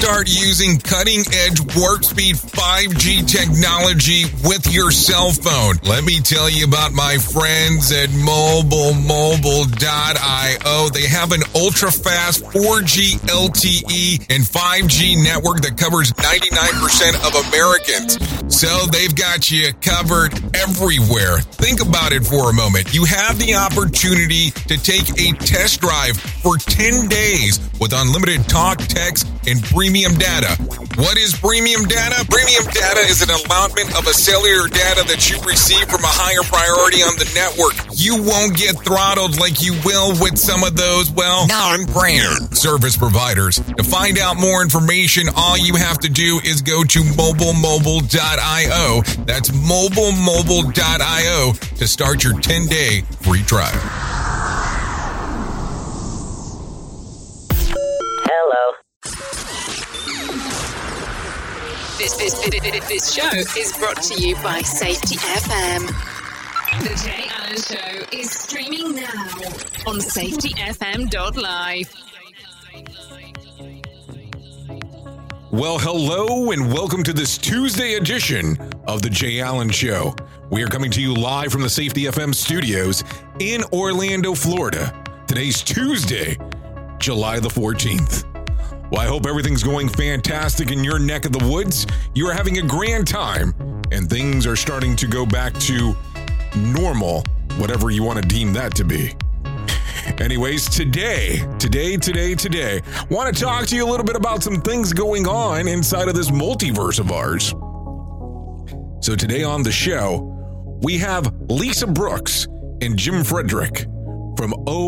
start using cutting-edge warp speed 5G technology with your cell phone. Let me tell you about my friends at mobilemobile.io. They have an ultra-fast 4G LTE and 5G network that covers 99% of Americans. So they've got you covered everywhere. Think about it for a moment. You have the opportunity to take a test drive for 10 days with unlimited talk, text, and premium data. What is premium data? Premium data is an allotment of a cellular data that you receive from a higher priority on the network. You won't get throttled like you will with some of those, non-brand service providers. To find out more information, all you have to do is go to mobilemobile.io. That's mobilemobile.io to start your 10-day free trial. Hello. This show is brought to you by Safety FM. The Jay Allen Show is streaming now on safetyfm.live. Well, hello and welcome to this Tuesday edition of The Jay Allen Show. We are coming to you live from the Safety FM studios in Orlando, Florida. Today's Tuesday, July the 14th. Well, I hope everything's going fantastic in your neck of the woods. You are having a grand time and things are starting to go back to normal, whatever you want to deem that to be. Anyways, today, want to talk to you a little bit about some things going on inside of this multiverse of ours. So today on the show, we have Lisa Brooks and Jim Frederick from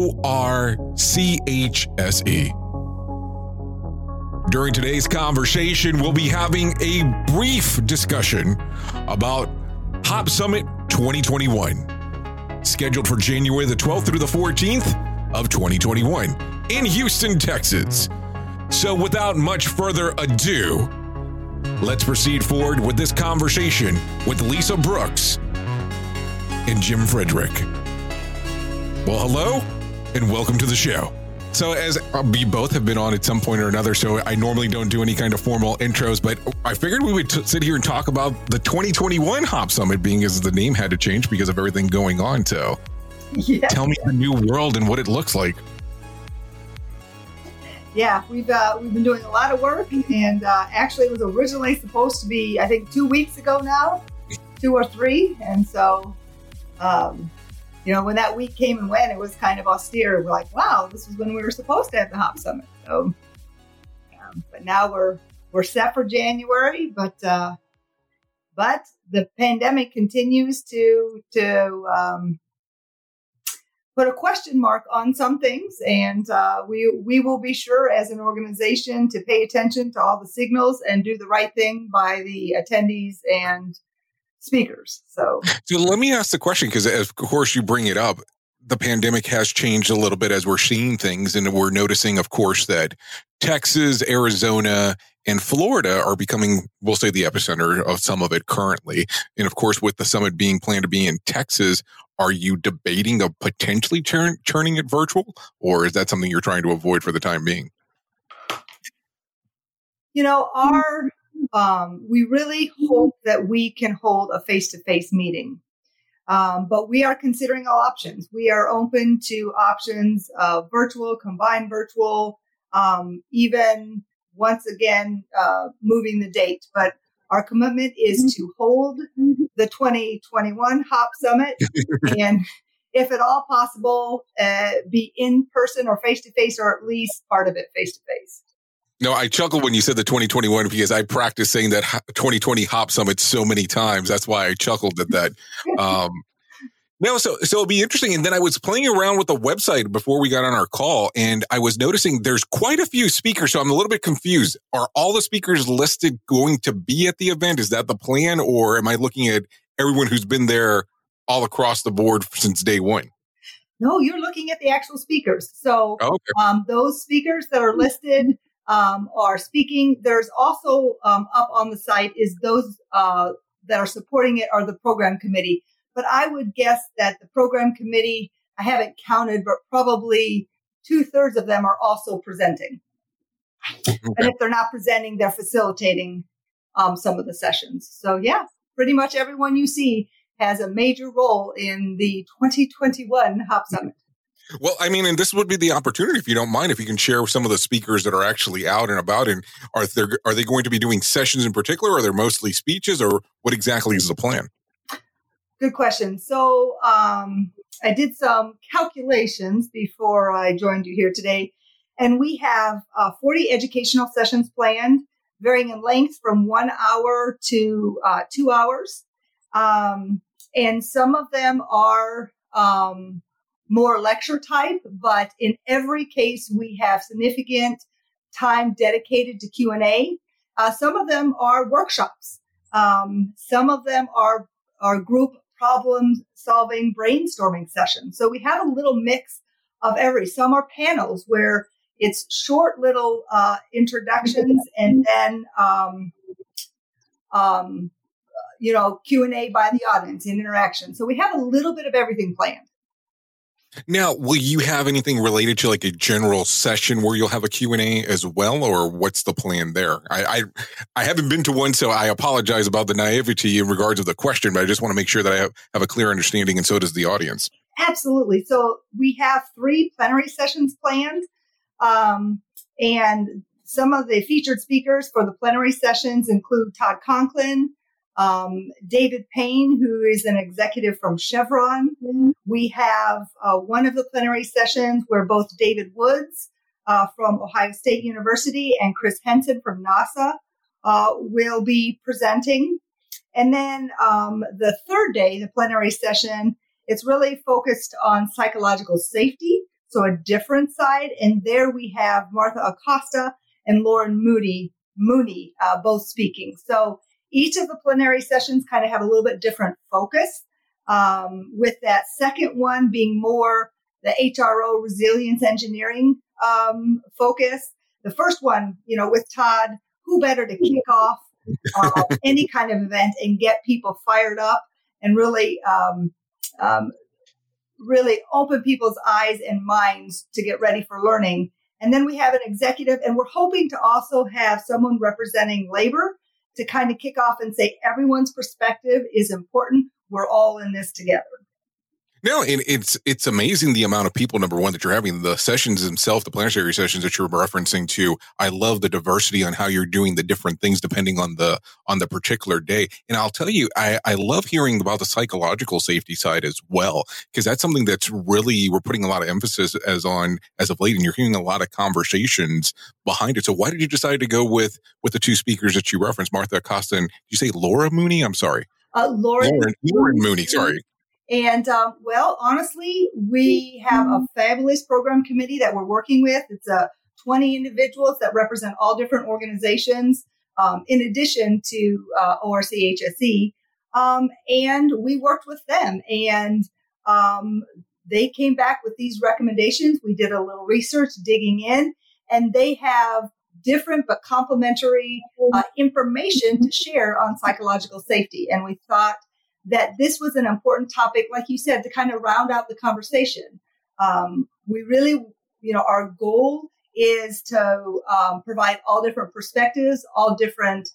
ORCHSE. During today's conversation, we'll be having a brief discussion about Hop Summit 2021, scheduled for January the 12th through the 14th of 2021 in Houston, Texas. So without much further ado, let's proceed forward with this conversation with Lisa Brooks and Jim Frederick. Well, hello and welcome to the show. So as we both have been on at some point or another, so I normally don't do any kind of formal intros, but I figured we would sit here and talk about the 2021 Hop Summit, being as the name had to change because of everything going on. So tell me the new world and what it looks like. Yeah, we've been doing a lot of work, and actually it was originally supposed to be, I think, 2 weeks ago now, 2 or 3. And so, when that week came and went, it was kind of austere. We're like, wow, this is when we were supposed to have the Hop Summit. So, but now we're set for January, but the pandemic continues to put a question mark on some things, and we will be sure as an organization to pay attention to all the signals and do the right thing by the attendees and speakers. So let me ask the question, because of course you bring it up. The pandemic has changed a little bit as we're seeing things, and we're noticing, of course, that Texas, Arizona, and Florida are becoming, we'll say, the epicenter of some of it currently. And of course, with the summit being planned to be in Texas, are you debating of potentially turning it virtual, or is that something you're trying to avoid for the time being? We really hope that we can hold a face-to-face meeting. But we are considering all options. We are open to options of virtual, combined virtual, even once again, moving the date. But our commitment is to hold the 2021 Hop Summit and, if at all possible, be in person or face-to-face, or at least part of it face-to-face. No, I chuckled when you said the 2021 because I practiced saying that 2020 Hop Summit so many times. That's why I chuckled at that. So it'll be interesting. And then I was playing around with the website before we got on our call, and I was noticing there's quite a few speakers. So I'm a little bit confused. Are all the speakers listed going to be at the event? Is that the plan? Or am I looking at everyone who's been there all across the board since day one? No, you're looking at the actual speakers. So those speakers that are listed are speaking. There's also up on the site is those that are supporting it are the program committee. But I would guess that the program committee, I haven't counted, but probably 2/3 of them are also presenting. Okay. And if they're not presenting, they're facilitating some of the sessions. So yeah, pretty much everyone you see has a major role in the 2021 HOP Summit. Well, I mean, and this would be the opportunity, if you don't mind, if you can share some of the speakers that are actually out and about, and are they going to be doing sessions in particular, or are they mostly speeches, or what exactly is the plan? Good question. So I did some calculations before I joined you here today, and we have 40 educational sessions planned, varying in length from 1 hour to 2 hours. And some of them are more lecture type, but in every case, we have significant time dedicated to Q&A. Some of them are workshops. Some of them are group problem-solving brainstorming sessions. So we have a little mix of every. Some are panels where it's short little introductions and then Q&A by the audience and interaction. So we have a little bit of everything planned. Now, will you have anything related to like a general session where you'll have a Q&A as well, or what's the plan there? I haven't been to one, so I apologize about the naivety in regards to the question, but I just want to make sure that I have a clear understanding, and so does the audience. Absolutely. So we have 3 plenary sessions planned, and some of the featured speakers for the plenary sessions include Todd Conklin, David Payne, who is an executive from Chevron. We have one of the plenary sessions where both David Woods from Ohio State University and Chris Henson from NASA will be presenting. And then the third day, the plenary session, it's really focused on psychological safety, so a different side. And there we have Martha Acosta and Lauren Mooney, both speaking. So each of the plenary sessions kind of have a little bit different focus, with that second one being more the HRO resilience engineering focus. The first one, with Todd, who better to kick off any kind of event and get people fired up and really open people's eyes and minds to get ready for learning. And then we have an executive, and we're hoping to also have someone representing labor to kind of kick off and say everyone's perspective is important. We're all in this together. No, and it's amazing the amount of people, number one, that you're having. The sessions themselves, the planetary sessions that you're referencing to, I love the diversity on how you're doing the different things depending on the particular day. And I'll tell you, I love hearing about the psychological safety side as well, because that's something that's really, we're putting a lot of emphasis as of late, and you're hearing a lot of conversations behind it. So why did you decide to go with the 2 speakers that you referenced, Martha Acosta and, did you say Laura Mooney? I'm sorry. Lauren Mooney, sorry. And, honestly, we have a fabulous program committee that we're working with. It's 20 individuals that represent all different organizations, in addition to ORCHSE. And we worked with them, and they came back with these recommendations. We did a little research digging in, and they have different but complementary information to share on psychological safety. And we thought that this was an important topic, like you said, to kind of round out the conversation. We really, our goal is to provide all different perspectives, all different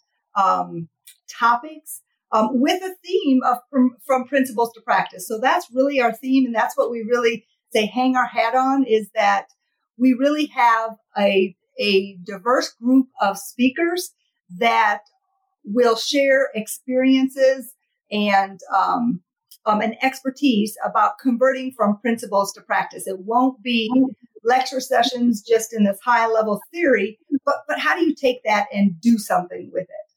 topics, with a theme of from principles to practice. So that's really our theme, and that's what we really say hang our hat on, is that we really have a diverse group of speakers that will share experiences and an expertise about converting from principles to practice. It won't be lecture sessions just in this high level theory, but how do you take that and do something with it?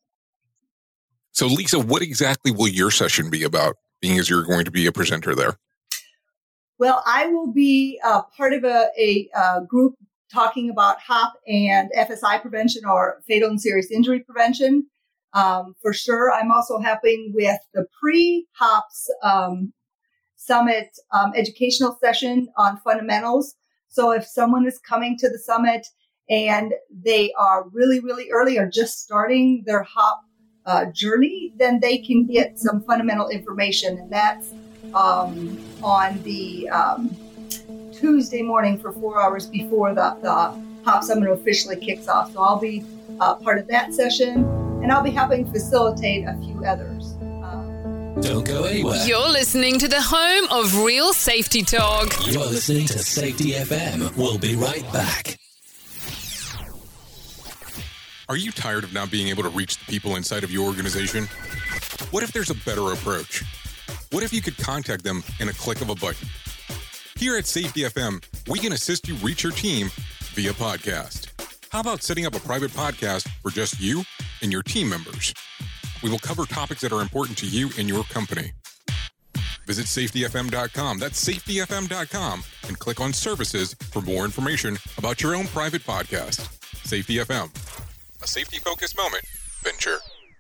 So Lisa, what exactly will your session be about, being as you're going to be a presenter there? Well, I will be part of a group talking about HOP and FSI prevention, or fatal and serious injury prevention. For sure. I'm also helping with the pre-HOPS summit educational session on fundamentals. So if someone is coming to the summit and they are really, really early or just starting their HOP journey, then they can get some fundamental information. And that's on the Tuesday morning for 4 hours before the Hop Summit officially kicks off. So I'll be part of that session, and I'll be helping facilitate a few others. Don't go anywhere. You're listening to the home of real safety talk. You're listening to Safety FM. We'll be right back. Are you tired of not being able to reach the people inside of your organization? What if there's a better approach? What if you could contact them in a click of a button? Here at Safety FM, we can assist you reach your team via podcast. How about setting up a private podcast for just you and your team members? We will cover topics that are important to you and your company. Visit safetyfm.com. That's safetyfm.com and click on services for more information about your own private podcast. Safety FM, a safety-focused moment venture.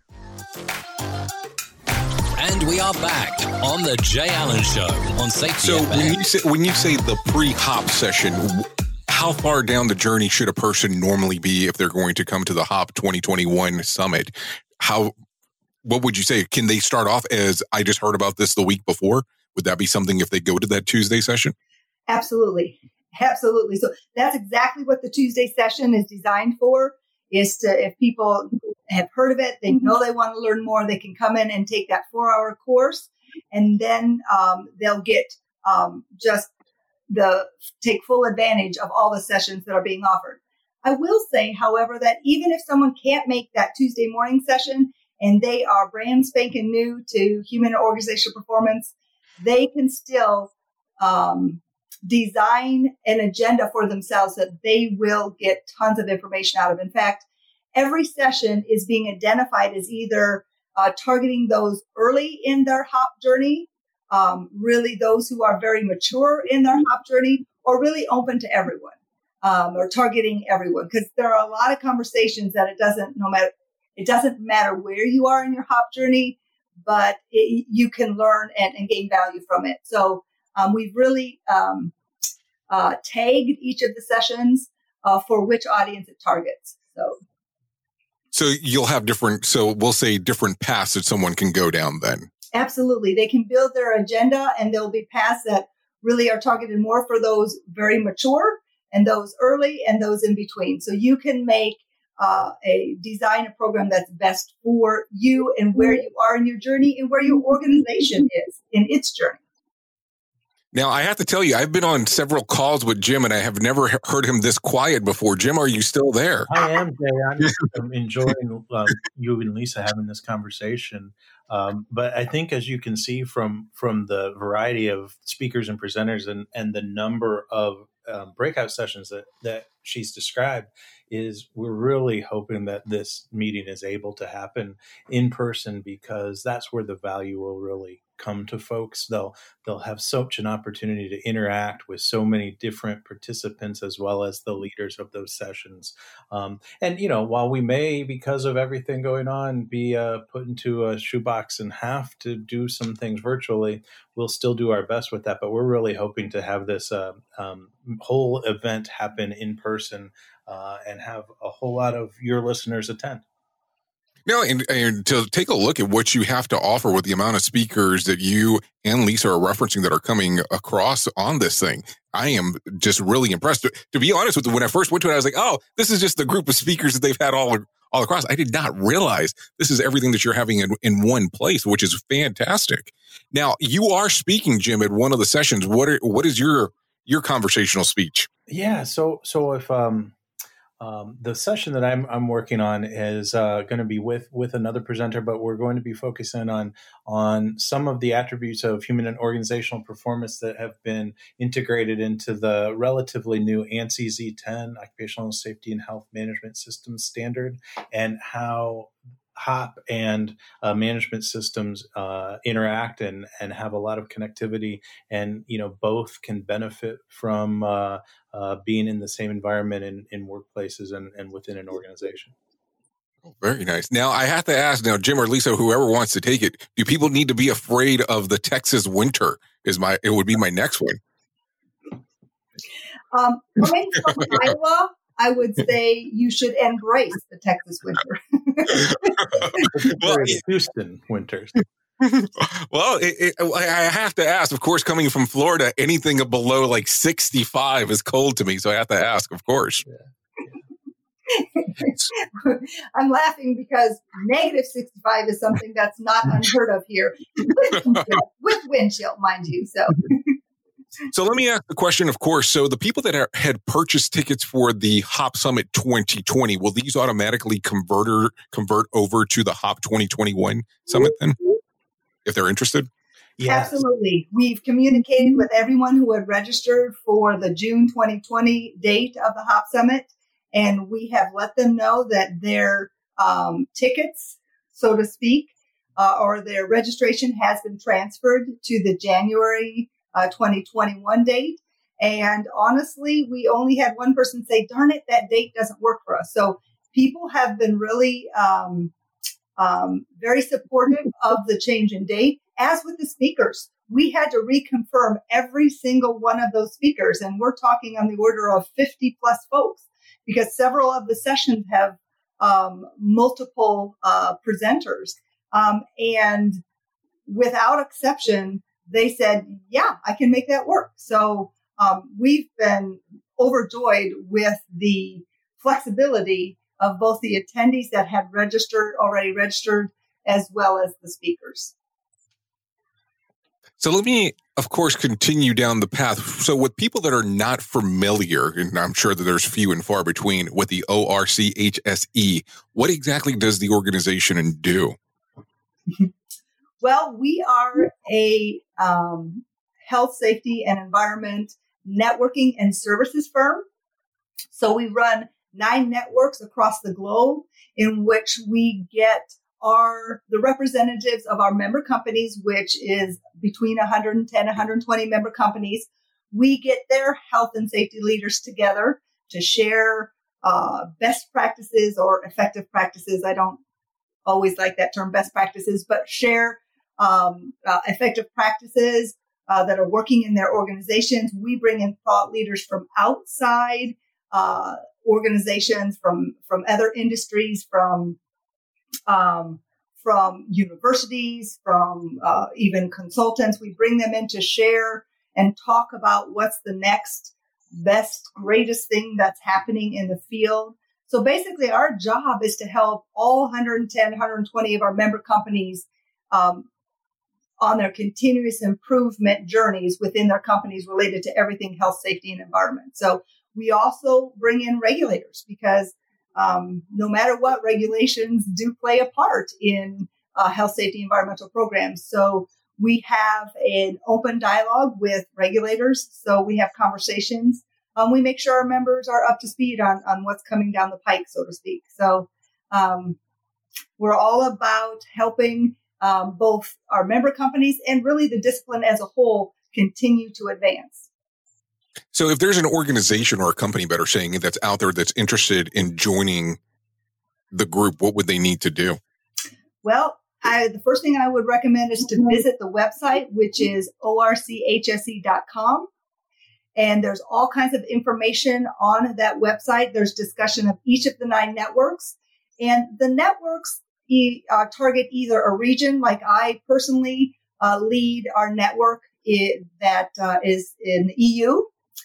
And we are back on the Jay Allen Show on Safety So FM. when you say the pre-hop session, how far down the journey should a person normally be if they're going to come to the HOP 2021 summit? What would you say? Can they start off as, I just heard about this the week before? Would that be something if they go to that Tuesday session? Absolutely. Absolutely. So that's exactly what the Tuesday session is designed for, is to, if people have heard of it, they know they want to learn more, they can come in and take that 4-hour course, and then they'll get take full advantage of all the sessions that are being offered. I will say, however, that even if someone can't make that Tuesday morning session and they are brand spanking new to human and organizational performance, they can still design an agenda for themselves that they will get tons of information out of. In fact, every session is being identified as either targeting those early in their HOP journey, really those who are very mature in their HOP journey, or really open to everyone, or targeting everyone. Because there are a lot of conversations that it doesn't matter where you are in your HOP journey, but you can learn and gain value from it. So we've really tagged each of the sessions for which audience it targets. So you'll have we'll say different paths that someone can go down then. Absolutely. They can build their agenda, and there'll be paths that really are targeted more for those very mature and those early and those in between. So you can make design a program that's best for you and where you are in your journey and where your organization is in its journey. Now, I have to tell you, I've been on several calls with Jim, and I have never heard him this quiet before. Jim, are you still there? I am, Jay. I'm enjoying you and Lisa having this conversation. But I think, as you can see from the variety of speakers and presenters and the number of breakout sessions that she's described, is we're really hoping that this meeting is able to happen in person, because that's where the value will really come to folks. They'll have such an opportunity to interact with so many different participants as well as the leaders of those sessions. And, while we may, because of everything going on, be put into a shoebox and have to do some things virtually, we'll still do our best with that. But we're really hoping to have this whole event happen in person and have a whole lot of your listeners attend. No, and to take a look at what you have to offer with the amount of speakers that you and Lisa are referencing that are coming across on this thing, I am just really impressed. To be honest with you, when I first went to it, I was like, oh, this is just the group of speakers that they've had all across. I did not realize this is everything that you're having in one place, which is fantastic. Now, you are speaking, Jim, at one of the sessions. What is your conversational speech? Yeah, so if the session that I'm working on is going to be with another presenter, but we're going to be focusing on some of the attributes of human and organizational performance that have been integrated into the relatively new ANSI Z10 Occupational Safety and Health Management Systems standard, and how HOP and management systems interact and have a lot of connectivity, and both can benefit from being in the same environment in workplaces and within an organization. Oh, very nice. Now, I have to ask, Jim or Lisa, whoever wants to take it, do people need to be afraid of the Texas winter? It would be my next one. Coming from Iowa, I would say you should embrace the Texas winter. Well, Houston winters. Well, I have to ask, of course, coming from Florida, anything below like 65 is cold to me. So I have to ask, of course. Yeah. I'm laughing because negative 65 is something that's not unheard of here with wind chill, mind you. So let me ask the question, of course. So the people that had purchased tickets for the HOP Summit 2020, will these automatically convert over to the HOP 2021 Summit then, if they're interested? Yes. Absolutely. We've communicated with everyone who had registered for the June 2020 date of the HOP Summit, and we have let them know that their tickets, so to speak, or their registration has been transferred to the January 2021 date. And honestly, we only had one person say, darn it, that date doesn't work for us. So people have been really very supportive of the change in date. As with the speakers, we had to reconfirm every single one of those speakers. And we're talking on the order of 50 plus folks, because several of the sessions have multiple presenters. And without exception, they said, yeah, I can make that work. So we've been overjoyed with the flexibility of both the attendees that had already registered, as well as the speakers. So let me, of course, continue down the path. So with people that are not familiar, and I'm sure that there's few and far between, with the ORCHSE, what exactly does the organization do? Well, we are a health, safety, and environment networking and services firm. So we run 9 networks across the globe in which we get the representatives of our member companies, which is between 110, 120 member companies. We get their health and safety leaders together to share best practices or effective practices. I don't always like that term, best practices, but share effective practices that are working in their organizations. We bring in thought leaders from outside organizations, from other industries, from universities, from even consultants. We bring them in to share and talk about what's the next best, greatest thing that's happening in the field. So basically, our job is to help all 110, 120 of our member companies on their continuous improvement journeys within their companies related to everything health, safety, and environment. So we also bring in regulators, because no matter what, regulations do play a part in health, safety, environmental programs. So we have an open dialogue with regulators. So we have conversations. We make sure our members are up to speed on what's coming down the pike, so to speak. So we're all about helping both our member companies and really the discipline as a whole continue to advance. So if there's an organization or a company, better saying, that's out there that's interested in joining the group, what would they need to do? Well, the first thing I would recommend is to visit the website, which is orchse.com. And there's all kinds of information on that website. There's discussion of each of the 9 networks. And the networks target either a region, like I personally lead our network that is in the EU.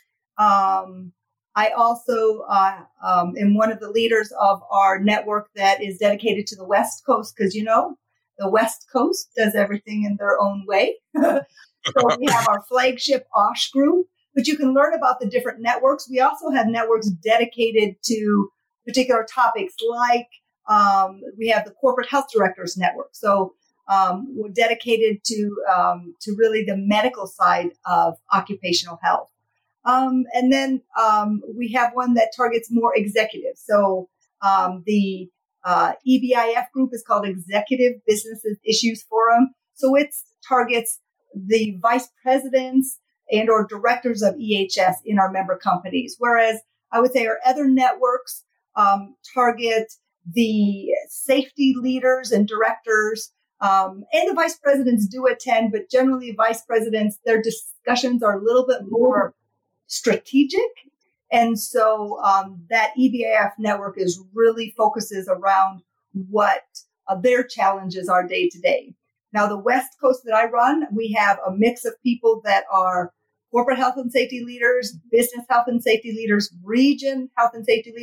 I also am one of the leaders of our network that is dedicated to the West Coast, because, the West Coast does everything in their own way. So we have our flagship OSH group, but you can learn about the different networks. We also have networks dedicated to particular topics, like we have the Corporate Health Directors Network. So we're dedicated to really the medical side of occupational health. And then we have one that targets more executives. So the EBIF group is called Executive Business Issues Forum. So it targets the vice presidents and or directors of EHS in our member companies. Whereas I would say our other networks target the safety leaders and directors, and the vice presidents do attend, but generally vice presidents, their discussions are a little bit more strategic. And so that EBIF network really focuses around what their challenges are day to day. Now, the West Coast that I run, we have a mix of people that are corporate health and safety leaders, business health and safety leaders, region health and safety leaders,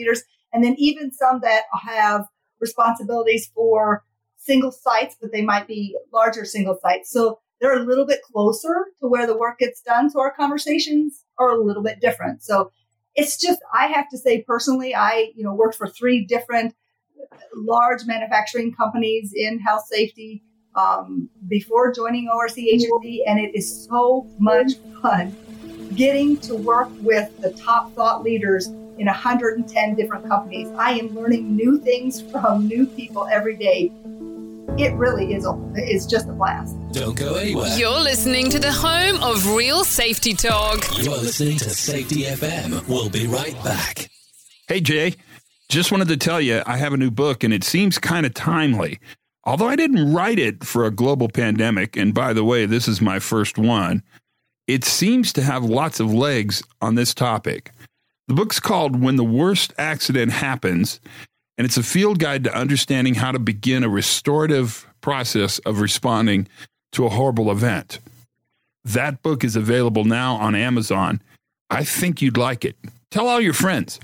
And then even some that have responsibilities for single sites, but they might be larger single sites. So they're a little bit closer to where the work gets done. So our conversations are a little bit different. So it's just, I have to say personally, I, worked for 3 different large manufacturing companies in health safety before joining ORC Agency. And it is so much fun getting to work with the top thought leaders in 110 different companies. I am learning new things from new people every day. It really is just a blast. Don't go anywhere. You're listening to the home of real safety talk. You're listening to Safety FM. We'll be right back. Hey, Jay, just wanted to tell you I have a new book, and it seems kind of timely. Although I didn't write it for a global pandemic, and by the way, this is my first one, it seems to have lots of legs on this topic. The book's called When the Worst Accident Happens, and it's a field guide to understanding how to begin a restorative process of responding to a horrible event. That book is available now on Amazon. I think you'd like it. Tell all your friends.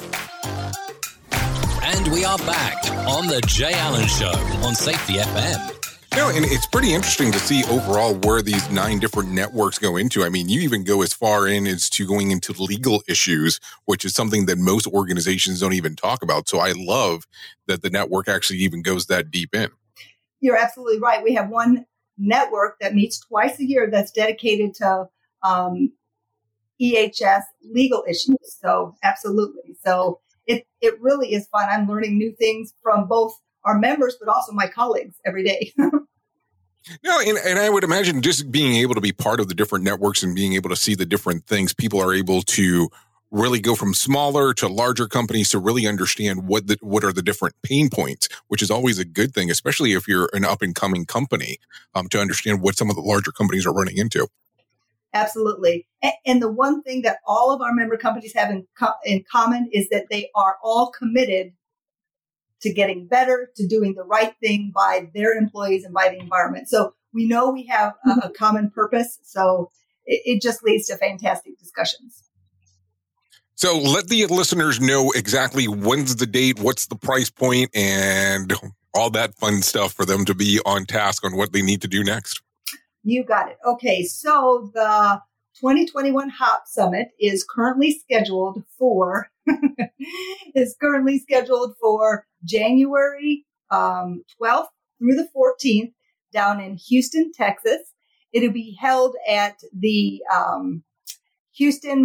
And we are back on the Jay Allen Show on Safety FM. And it's pretty interesting to see overall where these 9 different networks go into. I mean, you even go as far in as to going into legal issues, which is something that most organizations don't even talk about. So I love that the network actually even goes that deep in. You're absolutely right. We have one network that meets twice a year that's dedicated to EHS legal issues. So absolutely. So it really is fun. I'm learning new things from both our members, but also my colleagues every day. No, and I would imagine just being able to be part of the different networks and being able to see the different things, people are able to really go from smaller to larger companies to really understand what are the different pain points, which is always a good thing, especially if you're an up and coming company, to understand what some of the larger companies are running into. Absolutely. And the one thing that all of our member companies have in common is that they are all committed to getting better, to doing the right thing by their employees and by the environment. So we know we have a common purpose. So it just leads to fantastic discussions. So let the listeners know exactly when's the date, what's the price point, and all that fun stuff for them to be on task on what they need to do next. You got it. Okay. So the 2021 HOP Summit is currently scheduled for January 12th through the 14th down in Houston, Texas. It'll be held at the Westin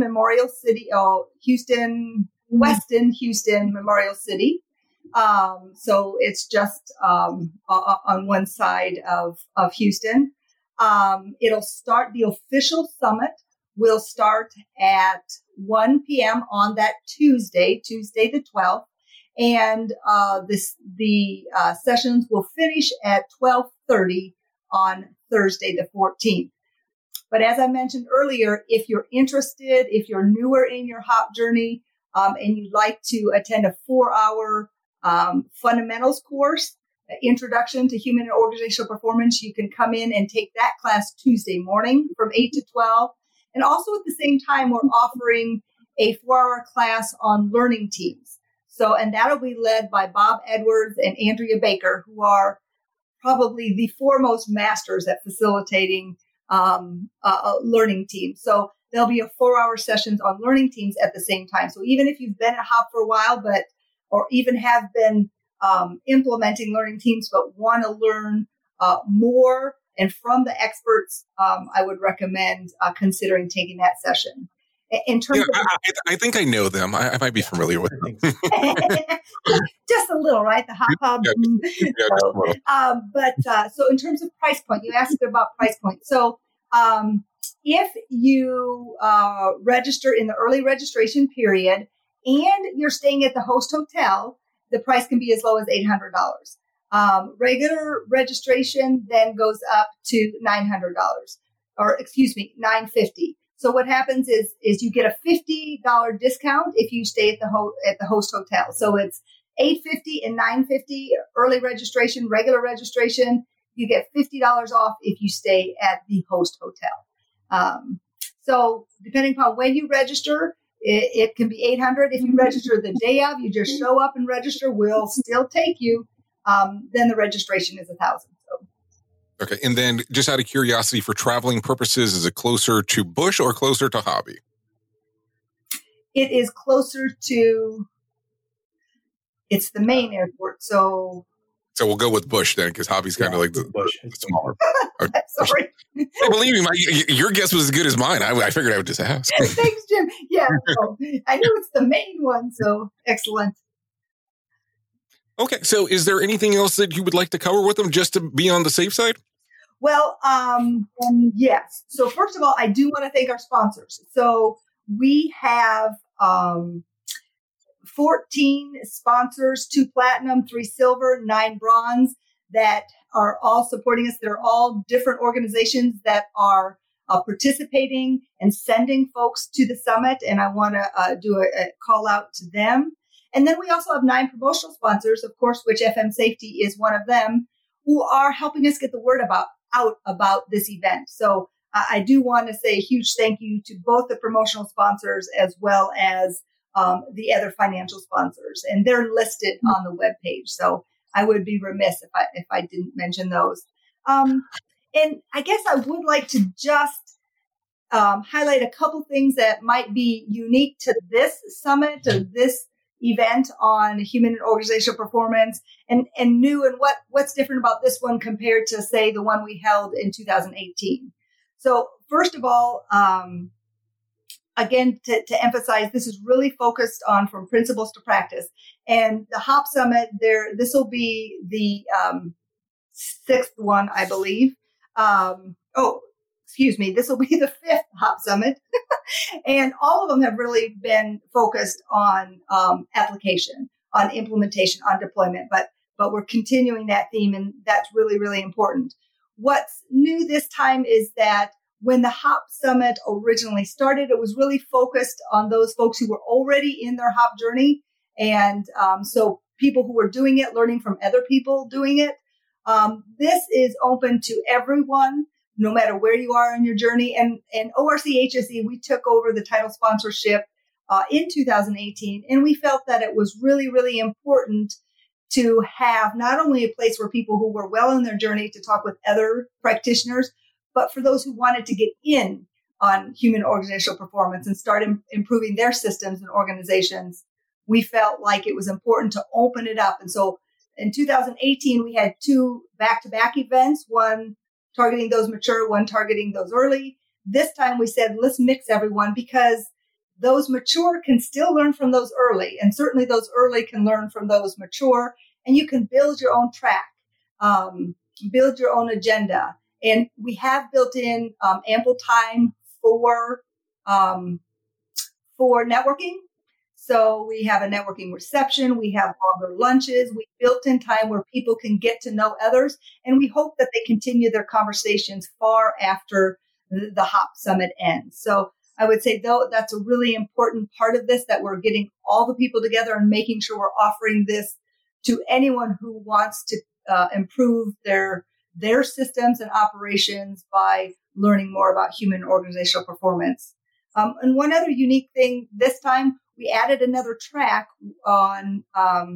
Houston Memorial City. So it's just on one side of Houston. The official summit will start at 1 p.m. on that Tuesday the 12th. And the sessions will finish at 12:30 on Thursday the 14th. But as I mentioned earlier, if you're interested, if you're newer in your HOP journey, and you'd like to attend a 4-hour fundamentals course, Introduction to Human and Organizational Performance, you can come in and take that class Tuesday morning from 8 to 12. And also at the same time, we're offering a 4-hour class on learning teams. So, and that'll be led by Bob Edwards and Andrea Baker, who are probably the foremost masters at facilitating learning teams. So there'll be a 4-hour sessions on learning teams at the same time. So even if you've been at HOP for a while, or even have been implementing learning teams, but want to learn more and from the experts, I would recommend considering taking that session. In terms of, I think I know them. I might be familiar with them. Just a little, right? The HOP Hub. So in terms of price point, you asked about price point. So if you register in the early registration period and you're staying at the host hotel, the price can be as low as $800. Regular registration then goes up to $900, $950. So what happens is you get a $50 discount if you stay at the host hotel. So it's $850 and $950 early registration, regular registration. You get $50 off if you stay at the host hotel. So depending upon when you register, it can be $800. If you register the day of, you just show up and register. We'll still take you. Then the registration is $1,000. So. Okay. And then just out of curiosity, for traveling purposes, is it closer to Bush or closer to Hobby? It is closer to, it's the main airport. So we'll go with Bush then, because Hobby's kind of like the smaller. Okay. Sorry. Hey, believe me, your guess was as good as mine. I figured I would just ask. Thanks, Jim. Yeah, so I knew it's the main one. So excellent. Okay. So is there anything else that you would like to cover with them just to be on the safe side? Well, yes. So first of all, I do want to thank our sponsors. So we have 14 sponsors, 2 platinum, 3 silver, 9 bronze that are all supporting us. They're all different organizations that are participating and sending folks to the summit. And I want to do a call out to them. And then we also have 9 promotional sponsors, of course, which FM Safety is one of them, who are helping us get the word out about this event. So I do want to say a huge thank you to both the promotional sponsors as well as the other financial sponsors. And they're listed on the webpage. So I would be remiss if I didn't mention those. And I guess I would like to just highlight a couple things that might be unique to this summit or this event on human and organizational performance and new, and what's different about this one compared to, say, the one we held in 2018. So first of all, again, to emphasize, this is really focused on from principles to practice. And the HOP Summit, this will be the 6th one, I believe. This will be the 5th HOP Summit. And all of them have really been focused on application, on implementation, on deployment. But we're continuing that theme, and that's really, really important. What's new this time is that when the HOP Summit originally started, it was really focused on those folks who were already in their HOP journey. And so people who were doing it, learning from other people doing it. This is open to everyone, no matter where you are in your journey. And ORC HSE, we took over the title sponsorship in 2018, and we felt that it was really, really important to have not only a place where people who were well in their journey to talk with other practitioners, but for those who wanted to get in on human organizational performance and start improving their systems and organizations. We felt like it was important to open it up. And so in 2018, we had 2 back-to-back events, one targeting those mature, one targeting those early. This time we said, let's mix everyone, because those mature can still learn from those early. And certainly those early can learn from those mature. And you can build your own track, build your own agenda. And we have built in ample time for networking. So we have a networking reception. We have longer lunches. We built in time where people can get to know others. And we hope that they continue their conversations far after the HOP Summit ends. So I would say, though, that's a really important part of this, that we're getting all the people together and making sure we're offering this to anyone who wants to improve their systems and operations by learning more about human organizational performance. And one other unique thing this time, we added another track on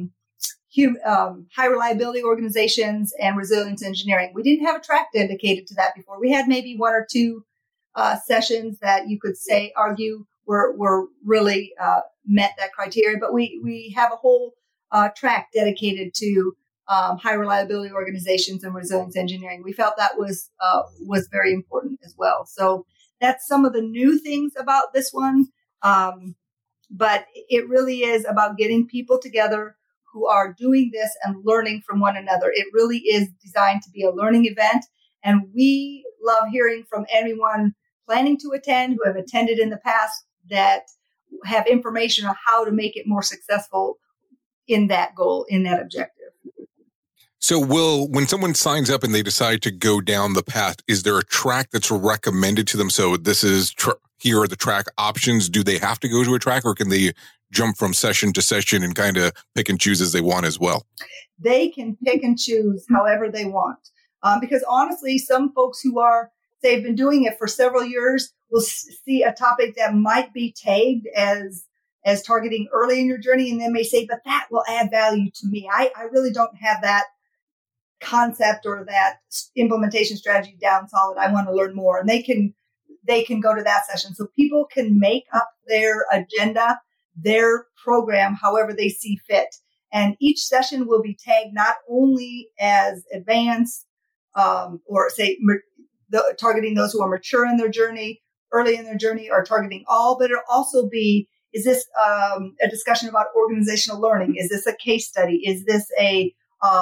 high reliability organizations and resilience engineering. We didn't have a track dedicated to that before. We had maybe 1 or 2 sessions that you could argue were really met that criteria, but we have a whole track dedicated to high reliability organizations and resilience engineering. We felt that was very important as well. So that's some of the new things about this one. But it really is about getting people together who are doing this and learning from one another. It really is designed to be a learning event. And we love hearing from anyone planning to attend, who have attended in the past, that have information on how to make it more successful in that goal, in that objective. So when someone signs up and they decide to go down the path, is there a track that's recommended to them? So this is here are the track options. Do they have to go to a track, or can they jump from session to session and kind of pick and choose as they want as well? They can pick and choose however they want. Because honestly, some folks who are they've been doing it for several years, will see a topic that might be tagged as targeting early in your journey, and then may say, but that will add value to me. I really don't have that concept or that implementation strategy down solid. I want to learn more. And they can go to that session. So people can make up their agenda, their program, however they see fit. And each session will be tagged not only as advanced or say targeting those who are mature in their journey, early in their journey, or targeting all, but it'll also be, is this a discussion about organizational learning? Is this a case study? Is this a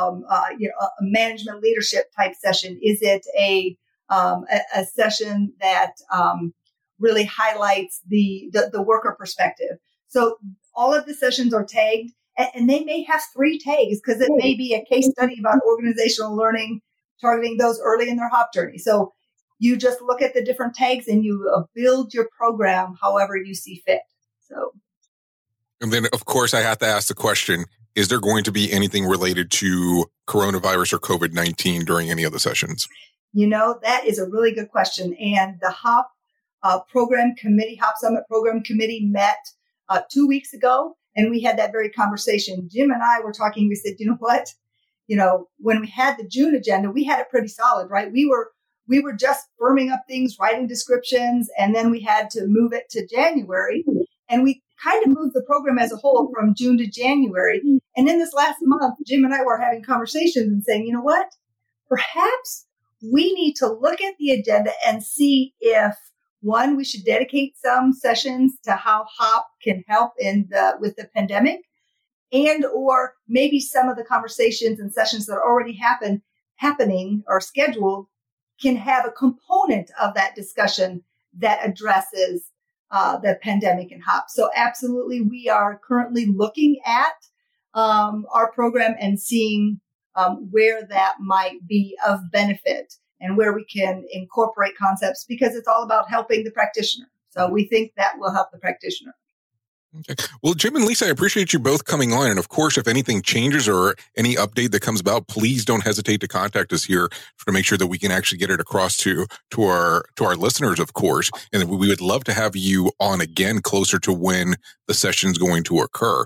management leadership type session? Is it a session that really highlights the worker perspective? So all of the sessions are tagged, and they may have 3 tags because it may be a case study about organizational learning, targeting those early in their HOP journey. So you just look at the different tags and you build your program however you see fit. So, and then of course I have to ask the question, is there going to be anything related to coronavirus or COVID-19 during any of the sessions? That is a really good question. And the HOP program committee, HOP Summit program committee met 2 weeks ago, and we had that very conversation. Jim and I were talking. We said, you know what? When we had the June agenda, we had it pretty solid, right? We were just firming up things, writing descriptions, and then we had to move it to January. And we kind of moved the program as a whole from June to January. And in this last month, Jim and I were having conversations and saying, you know what? Perhaps we need to look at the agenda and see if, one, we should dedicate some sessions to how HOP can help with the pandemic, and or maybe some of the conversations and sessions that are already happening or scheduled can have a component of that discussion that addresses the pandemic and HOP. So absolutely, we are currently looking at our program and seeing where that might be of benefit and where we can incorporate concepts, because it's all about helping the practitioner. So we think that will help the practitioner. Okay. Well, Jim and Lisa, I appreciate you both coming on. And of course, if anything changes or any update that comes about, please don't hesitate to contact us here to make sure that we can actually get it across to our listeners, of course. And we would love to have you on again closer to when the session's going to occur.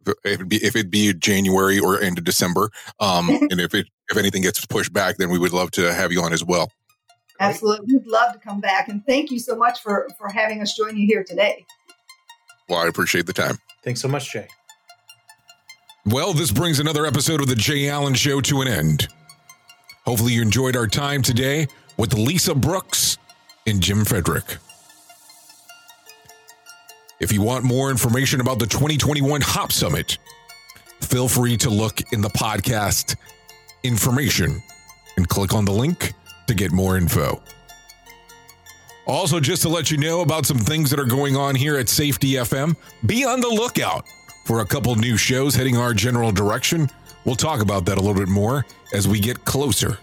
If it be January or into December, and if anything gets pushed back, then we would love to have you on as well. Absolutely. We'd love to come back. And thank you so much for having us join you here today. Well, I appreciate the time. Thanks so much, Jay. Well, this brings another episode of the Jay Allen Show to an end. Hopefully you enjoyed our time today with Lisa Brooks and Jim Frederick. If you want more information about the 2021 HOP Summit, feel free to look in the podcast information and click on the link to get more info. Also, just to let you know about some things that are going on here at Safety FM, be on the lookout for a couple new shows heading our general direction. We'll talk about that a little bit more as we get closer.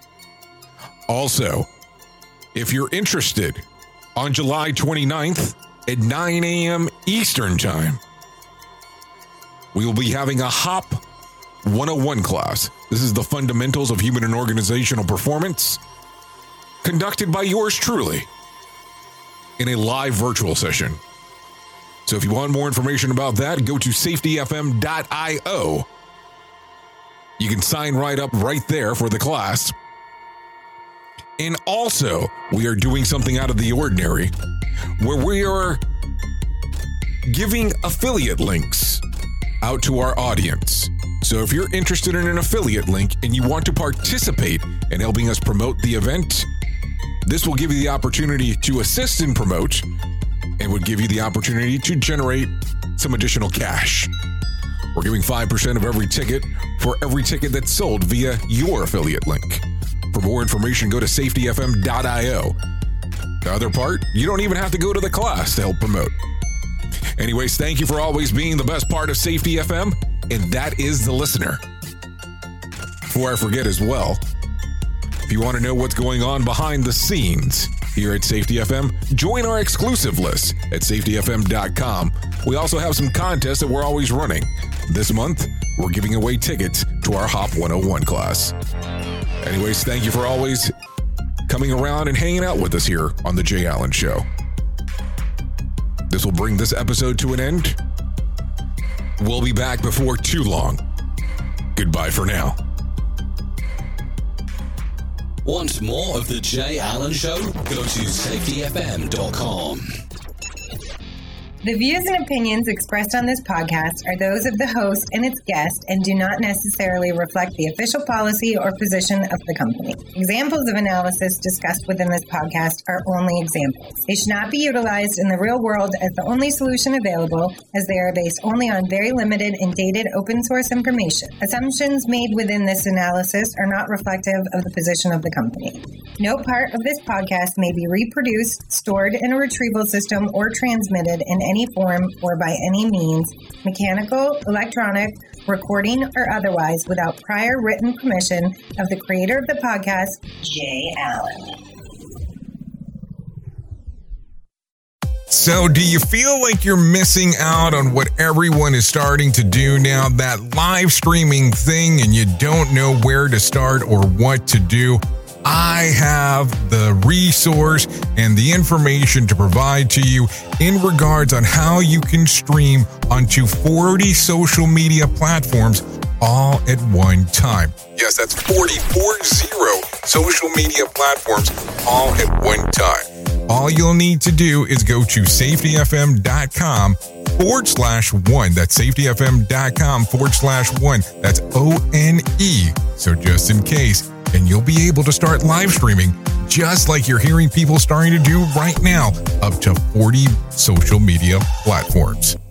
Also, if you're interested, on July 29th at 9 a.m. Eastern Time, we will be having a HOP 101 class. This is the fundamentals of human and organizational performance, conducted by yours truly, in a live virtual session. So if you want more information about that, go to safetyfm.io. You can sign right up right there for the class. And also, we are doing something out of the ordinary, where we are giving affiliate links out to our audience. So if you're interested in an affiliate link and you want to participate in helping us promote the event, this will give you the opportunity to assist and promote, and would give you the opportunity to generate some additional cash. We're giving 5% of every ticket for every ticket that's sold via your affiliate link. For more information, go to safetyfm.io. The other part, you don't even have to go to the class to help promote. Anyways, thank you for always being the best part of Safety FM, and that is the listener. Before I forget as well, if you want to know what's going on behind the scenes here at Safety FM, join our exclusive list at safetyfm.com. We also have some contests that we're always running. This month, we're giving away tickets to our HOP 101 class. Anyways, thank you for always coming around and hanging out with us here on The Jay Allen Show. This will bring this episode to an end. We'll be back before too long. Goodbye for now. Want more of The Jay Allen Show? Go to safetyfm.com. The views and opinions expressed on this podcast are those of the host and its guest and do not necessarily reflect the official policy or position of the company. Examples of analysis discussed within this podcast are only examples. They should not be utilized in the real world as the only solution available, as they are based only on very limited and dated open source information. Assumptions made within this analysis are not reflective of the position of the company. No part of this podcast may be reproduced, stored in a retrieval system, or transmitted in any form or by any means, mechanical, electronic, recording, or otherwise, without prior written permission of the creator of the podcast, Jay Allen. So, do you feel like you're missing out on what everyone is starting to do now, that live streaming thing, and you don't know where to start or what to do? I have the resource and the information to provide to you in regards on how you can stream onto 40 social media platforms all at one time. Yes, that's 40 social media platforms all at one time. All you'll need to do is go to safetyfm.com/1. That's safetyfm.com/1. That's ONE. So just in case. And you'll be able to start live streaming just like you're hearing people starting to do right now, up to 40 social media platforms.